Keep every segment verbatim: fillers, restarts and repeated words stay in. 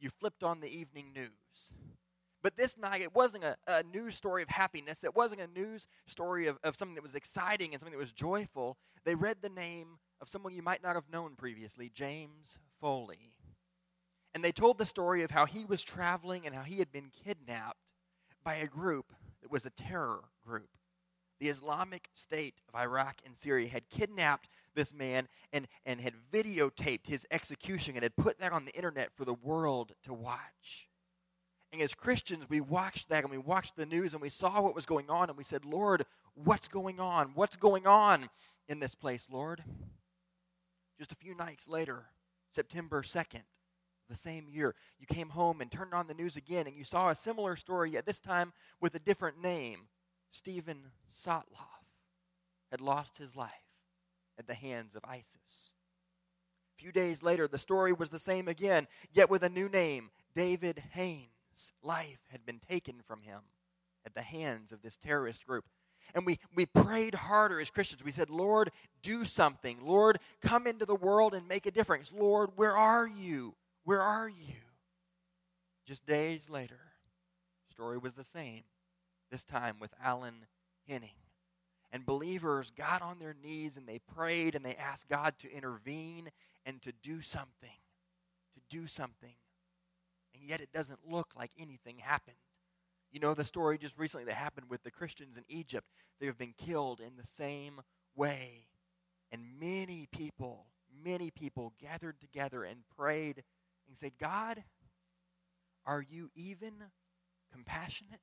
you flipped on the evening news. But this night, it wasn't a, a news story of happiness. It wasn't a news story of, of something that was exciting and something that was joyful. They read the name of someone you might not have known previously, James Foley. And they told the story of how he was traveling and how he had been kidnapped by a group that was a terror group. The Islamic State of Iraq and Syria had kidnapped this man and, and had videotaped his execution and had put that on the internet for the world to watch. And as Christians, we watched that and we watched the news and we saw what was going on and we said, Lord, what's going on? What's going on in this place, Lord? Just a few nights later, September second, the same year, you came home and turned on the news again and you saw a similar story, yet this time with a different name. Stephen Sotloff had lost his life at the hands of ISIS. A few days later, the story was the same again, yet with a new name, David Haynes. Life had been taken from him at the hands of this terrorist group. And we, we prayed harder as Christians. We said, Lord, do something. Lord, come into the world and make a difference. Lord, where are you? Where are you? Just days later, the story was the same, this time with Alan Henning. And believers got on their knees and they prayed and they asked God to intervene and to do something, to do something. And yet it doesn't look like anything happened. You know the story just recently that happened with the Christians in Egypt. They have been killed in the same way. And many people, many people gathered together and prayed and said, God, are you even compassionate?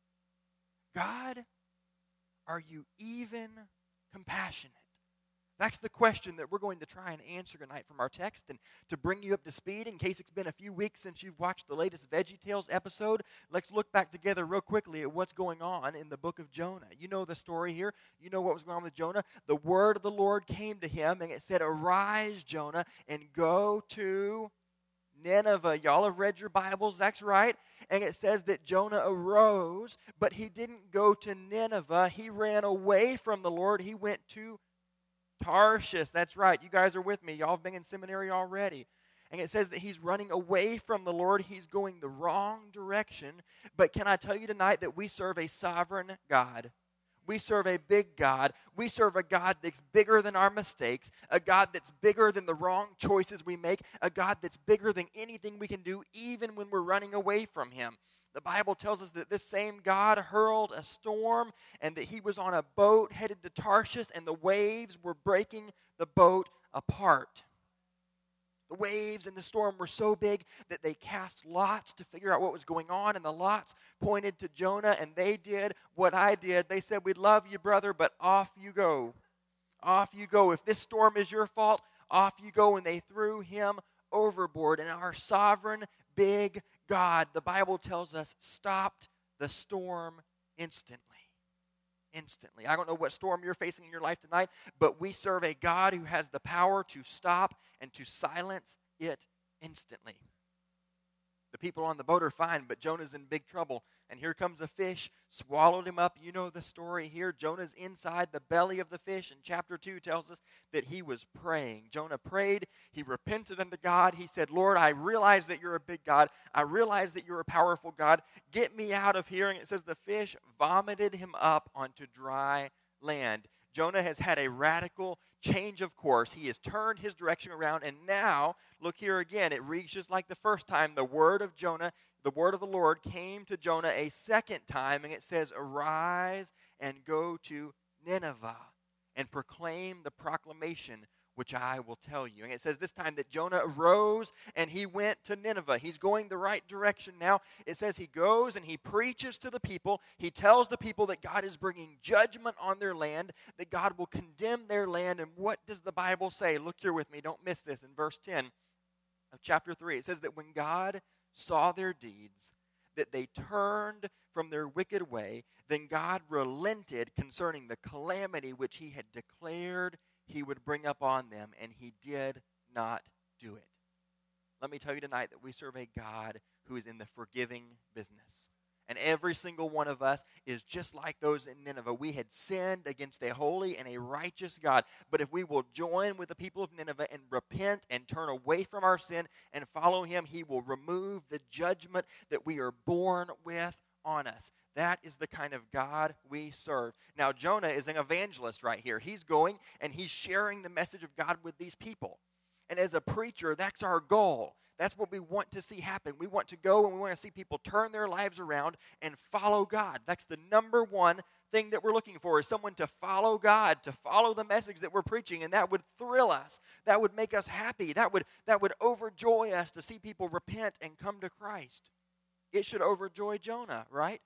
God, are you even compassionate? That's the question that we're going to try and answer tonight from our text. And to bring you up to speed, in case it's been a few weeks since you've watched the latest VeggieTales episode, let's look back together real quickly at what's going on in the book of Jonah. You know the story here. You know what was going on with Jonah. The word of the Lord came to him, and it said, arise, Jonah, and go to Nineveh. Y'all have read your Bibles, that's right. And it says that Jonah arose, but he didn't go to Nineveh. He ran away from the Lord. He went to Tarshish, that's right. You guys are with me. Y'all have been in seminary already. And it says that he's running away from the Lord. He's going the wrong direction. But can I tell you tonight that we serve a sovereign God? We serve a big God. We serve a God that's bigger than our mistakes, a God that's bigger than the wrong choices we make, a God that's bigger than anything we can do, even when we're running away from him. The Bible tells us that this same God hurled a storm and that he was on a boat headed to Tarshish and the waves were breaking the boat apart. The waves and the storm were so big that they cast lots to figure out what was going on, and the lots pointed to Jonah, and they did what I did. They said, we love you, brother, but off you go. Off you go. If this storm is your fault, off you go. And they threw him overboard. And our sovereign, big God, the Bible tells us, stopped the storm instantly. Instantly. I don't know what storm you're facing in your life tonight, but we serve a God who has the power to stop and to silence it instantly. The people on the boat are fine, but Jonah's in big trouble. And here comes a fish, swallowed him up. You know the story here. Jonah's inside the belly of the fish. And chapter two tells us that he was praying. Jonah prayed. He repented unto God. He said, Lord, I realize that you're a big God. I realize that you're a powerful God. Get me out of here. And it says the fish vomited him up onto dry land. Jonah has had a radical change of course. He has turned his direction around, and now, look here again, it reads just like the first time. The word of Jonah, the word of the Lord came to Jonah a second time, and it says, arise and go to Nineveh and proclaim the proclamation which I will tell you. And it says this time that Jonah arose and he went to Nineveh. He's going the right direction now. It says he goes and he preaches to the people. He tells the people that God is bringing judgment on their land, that God will condemn their land. And what does the Bible say? Look here with me. Don't miss this. In verse ten of chapter three, it says that when God saw their deeds, that they turned from their wicked way, then God relented concerning the calamity which he had declared he would bring up on them, and he did not do it. Let me tell you tonight that we serve a God who is in the forgiving business, And every single one of us is just like those in Nineveh. We had sinned against a holy and a righteous God. But if we will join with the people of Nineveh and repent and turn away from our sin and follow him, he will remove the judgment that we are born with on us. That is the kind of God we serve. Now, Jonah is an evangelist right here. He's going and he's sharing the message of God with these people. And as a preacher, that's our goal. That's what we want to see happen. We want to go and we want to see people turn their lives around and follow God. That's the number one thing that we're looking for, is someone to follow God, to follow the message that we're preaching, and that would thrill us. That would make us happy. That would, that would overjoy us to see people repent and come to Christ. It should overjoy Jonah, right?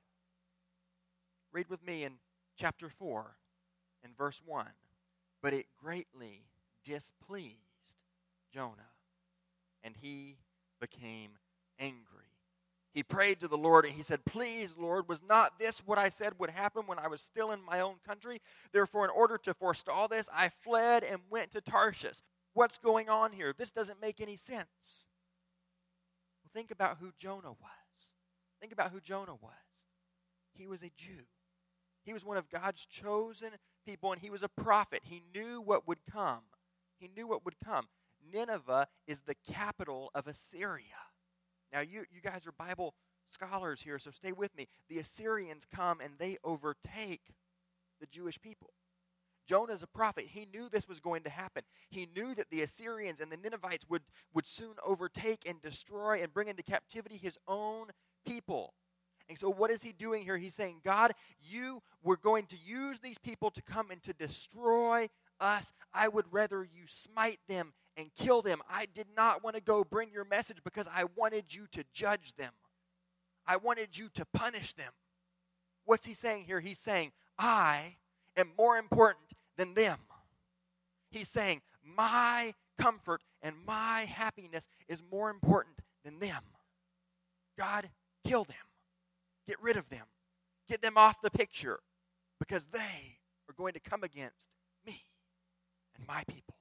Read with me in chapter four and verse one. But it greatly displeased Jonah, and he became angry. He prayed to the Lord, and he said, "Please, Lord, was not this what I said would happen when I was still in my own country? Therefore, in order to forestall this, I fled and went to Tarshish." What's going on here? This doesn't make any sense. Well, think about who Jonah was. Think about who Jonah was. He was a Jew. He was one of God's chosen people, and he was a prophet. He knew what would come. He knew what would come. Nineveh is the capital of Assyria. Now, you, you guys are Bible scholars here, so stay with me. The Assyrians come and they overtake the Jewish people. Jonah's a prophet. He knew this was going to happen. He knew that the Assyrians and the Ninevites would, would soon overtake and destroy and bring into captivity his own people. And so what is he doing here? He's saying, God, you were going to use these people to come and to destroy us. I would rather you smite them and kill them. I did not want to go bring your message because I wanted you to judge them. I wanted you to punish them. What's he saying here? He's saying, I am more important than them. He's saying, my comfort and my happiness is more important than them. God, kill them. Get rid of them. Get them off the picture, because they are going to come against me and my people.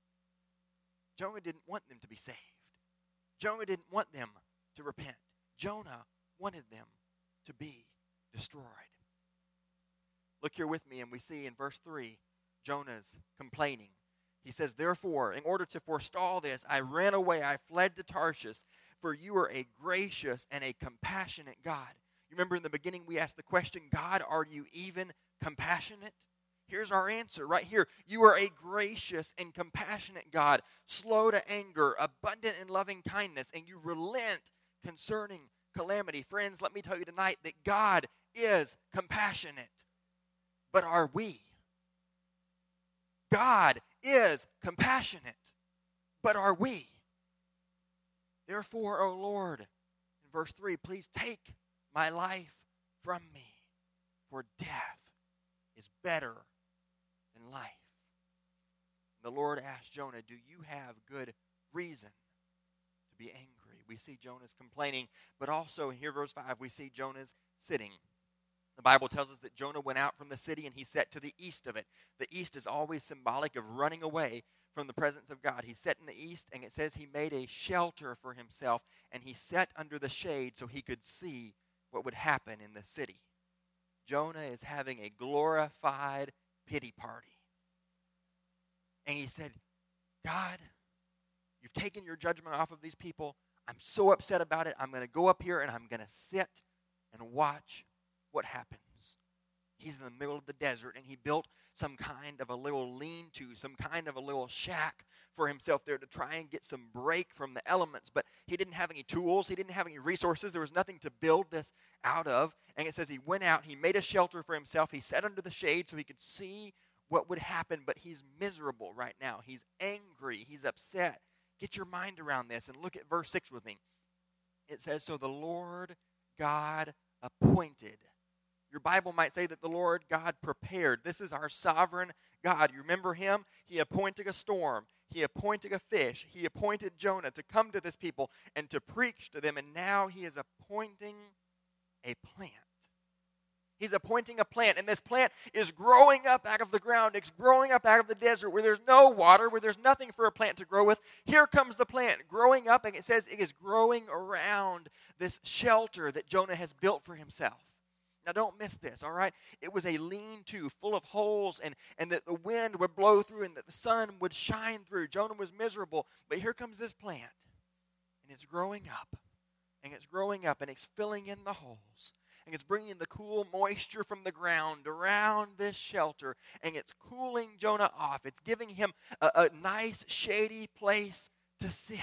Jonah didn't want them to be saved. Jonah didn't want them to repent. Jonah wanted them to be destroyed. Look here with me, and we see in verse three, Jonah's complaining. He says, "Therefore, in order to forestall this, I ran away, I fled to Tarshish, for you are a gracious and a compassionate God." You remember in the beginning we asked the question, God, are you even compassionate? Here's our answer right here. You are a gracious and compassionate God, slow to anger, abundant in loving kindness, and you relent concerning calamity. Friends, let me tell you tonight that God is compassionate. But are we? God is compassionate. But are we? Therefore, O Lord, in verse three, please take my life from me, for death is better than life. And the Lord asked Jonah, do you have good reason to be angry? We see Jonah's complaining, but also here, verse five, we see Jonah's sitting. The Bible tells us that Jonah went out from the city and he sat to the east of it. The east is always symbolic of running away from the presence of God. He sat in the east, and it says he made a shelter for himself, and he sat under the shade so he could see what would happen in the city. Jonah is having a glorified pity party. And he said, God, you've taken your judgment off of these people. I'm so upset about it. I'm going to go up here and I'm going to sit and watch what happens. He's in the middle of the desert, and he built some kind of a little lean-to, some kind of a little shack for himself there to try and get some break from the elements. But he didn't have any tools. He didn't have any resources. There was nothing to build this out of. And it says he went out. He made a shelter for himself. He sat under the shade so he could see what would happen. But he's miserable right now. He's angry. He's upset. Get your mind around this and look at verse six with me. It says, so the Lord God appointed. Your Bible might say that the Lord God prepared. This is our sovereign God. You remember him? He appointed a storm. He appointed a fish. He appointed Jonah to come to this people and to preach to them. And now he is appointing a plant. He's appointing a plant, and this plant is growing up out of the ground. It's growing up out of the desert where there's no water, where there's nothing for a plant to grow with. Here comes the plant growing up, and it says it is growing around this shelter that Jonah has built for himself. Now, don't miss this, all right? It was a lean-to full of holes, and, and that the wind would blow through and that the sun would shine through. Jonah was miserable, but here comes this plant, and it's growing up, and it's growing up, and it's filling in the holes. And it's bringing the cool moisture from the ground around this shelter. And it's cooling Jonah off. It's giving him a, a nice, shady place to sit.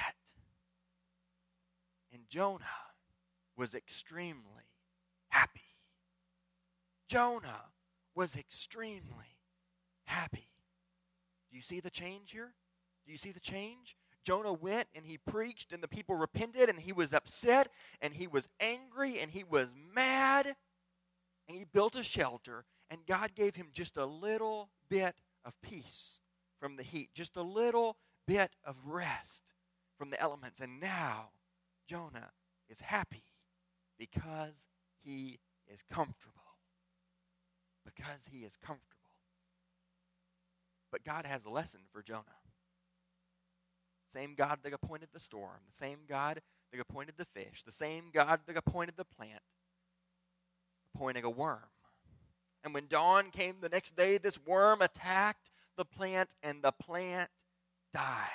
And Jonah was extremely happy. Jonah was extremely happy. Do you see the change here? Do you see the change? Jonah went and he preached and the people repented and he was upset and he was angry and he was mad and he built a shelter and God gave him just a little bit of peace from the heat, just a little bit of rest from the elements. And now Jonah is happy because he is comfortable. Because he is comfortable. But God has a lesson for Jonah. Same God that appointed the storm, the same God that appointed the fish, the same God that appointed the plant, appointing a worm. And when dawn came the next day, this worm attacked the plant, and the plant died.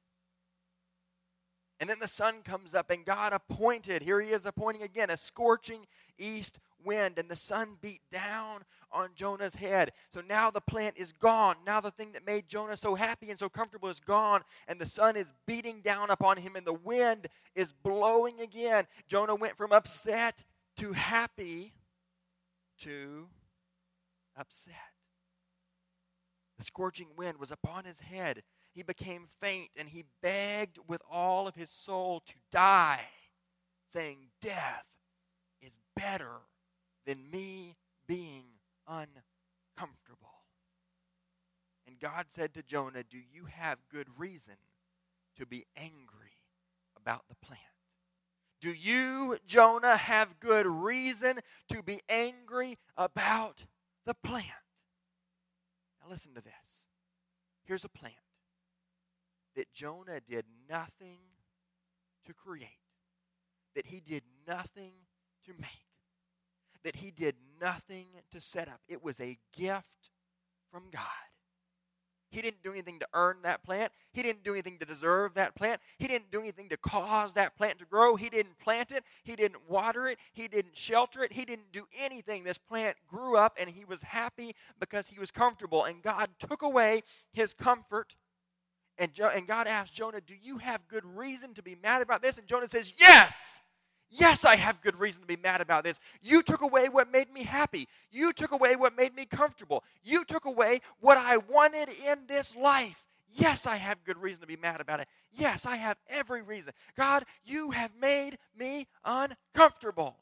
And then the sun comes up, and God appointed, here he is appointing again, a scorching east wind, and the sun beat down on Jonah's head. So now the plant is gone. Now the thing that made Jonah so happy and so comfortable is gone, and the sun is beating down upon him, and the wind is blowing again. Jonah went from upset to happy to upset. The scorching wind was upon his head. He became faint, and he begged with all of his soul to die, saying, "Death is better than me being uncomfortable." And God said to Jonah, "Do you have good reason to be angry about the plant?" Do you, Jonah, have good reason to be angry about the plant? Now listen to this. Here's a plant that Jonah did nothing to create, that he did nothing to make, that he did nothing to set up. It was a gift from God. He didn't do anything to earn that plant. He didn't do anything to deserve that plant. He didn't do anything to cause that plant to grow. He didn't plant it. He didn't water it. He didn't shelter it. He didn't do anything. This plant grew up, and he was happy because he was comfortable. And God took away his comfort. And, jo- and God asked Jonah, "Do you have good reason to be mad about this?" And Jonah says, "Yes! Yes, I have good reason to be mad about this. You took away what made me happy. You took away what made me comfortable. You took away what I wanted in this life. Yes, I have good reason to be mad about it. Yes, I have every reason. God, you have made me uncomfortable."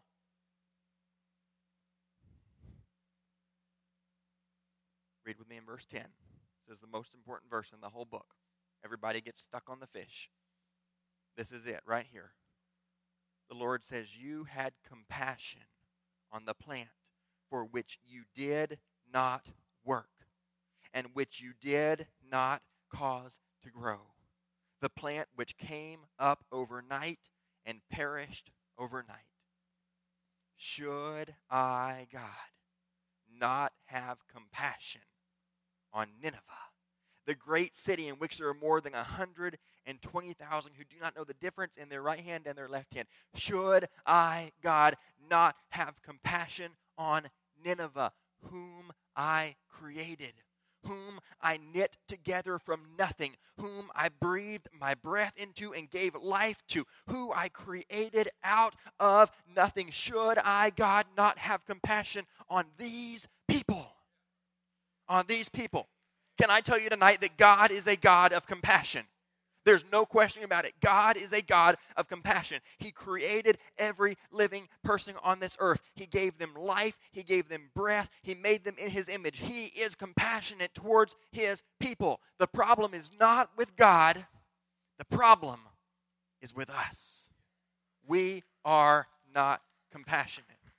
Read with me in verse ten. This is the most important verse in the whole book. Everybody gets stuck on the fish. This is it right here. The Lord says, "You had compassion on the plant for which you did not work and which you did not cause to grow, the plant which came up overnight and perished overnight. Should I, God, not have compassion on Nineveh, the great city in which there are more than one hundred twenty thousand who do not know the difference in their right hand and their left hand? Should I, God, not have compassion on Nineveh, whom I created, whom I knit together from nothing, whom I breathed my breath into and gave life to, who I created out of nothing? Should I, God, not have compassion on these people?" On these people. Can I tell you tonight that God is a God of compassion? There's no question about it. God is a God of compassion. He created every living person on this earth. He gave them life. He gave them breath. He made them in his image. He is compassionate towards his people. The problem is not with God. The problem is with us. We are not compassionate.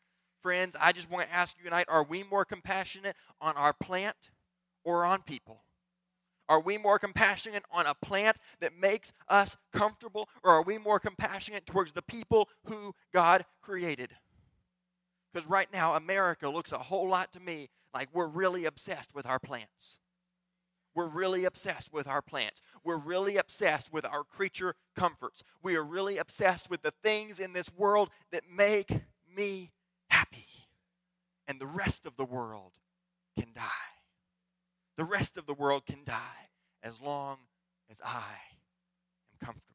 Friends, I just want to ask you tonight, are we more compassionate on our plant or on people? Are we more compassionate on a plant that makes us comfortable, or are we more compassionate towards the people who God created? Because right now, America looks a whole lot to me like we're really obsessed with our plants. We're really obsessed with our plants. We're really obsessed with our creature comforts. We are really obsessed with the things in this world that make me happy. And the rest of the world can die. The rest of the world can die as long as I am comfortable.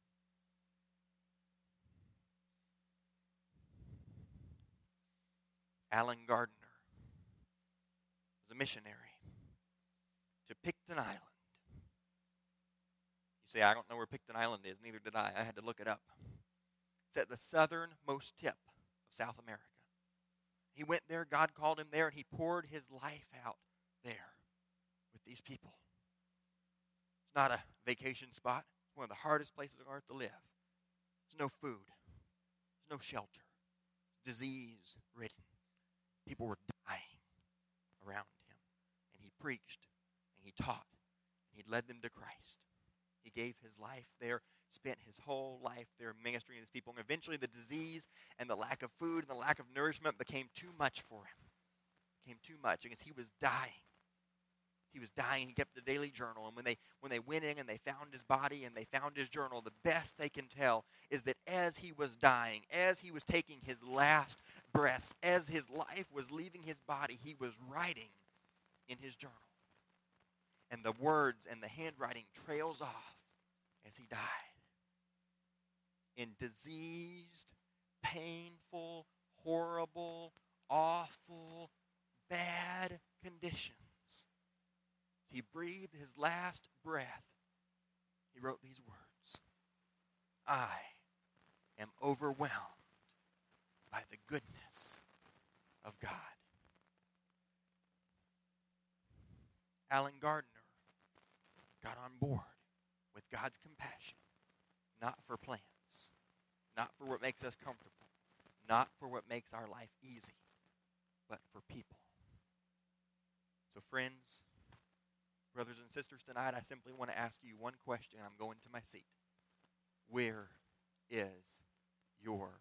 Alan Gardner was a missionary to Picton Island. You say, I don't know where Picton Island is. Neither did I. I had to look it up. It's at the southernmost tip of South America. He went there, God called him there, and he poured his life out there with these people. It's not a vacation spot. It's one of the hardest places on earth to live. There's no food. There's no shelter. Disease-ridden. People were dying around him. And he preached, and he taught, and he led them to Christ. He gave his life there, spent his whole life there ministering to these people. And eventually the disease and the lack of food and the lack of nourishment became too much for him. Became too much because he was dying. He was dying. He kept a daily journal. And when they when they went in and they found his body and they found his journal, the best they can tell is that as he was dying, as he was taking his last breaths, as his life was leaving his body, he was writing in his journal. And the words and the handwriting trails off as he died. In diseased, painful, horrible, awful, bad conditions. He breathed his last breath. He wrote these words. I am overwhelmed by the goodness of God. Alan Gardner got on board with God's compassion, not for plants, not for what makes us comfortable, not for what makes our life easy, but for people. So friends, brothers and sisters, tonight I simply want to ask you one question. I'm going to my seat. Where is your